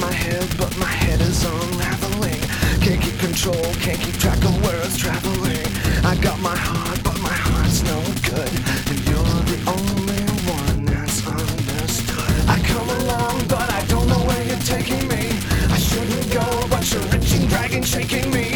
my head, but my head is unraveling. Can't keep control, can't keep track of where it's traveling. I got my heart, but my heart's no good, and you're the only one that's understood. I come along, but I don't know where you're taking me. I shouldn't go, but you're reaching, dragging, shaking me.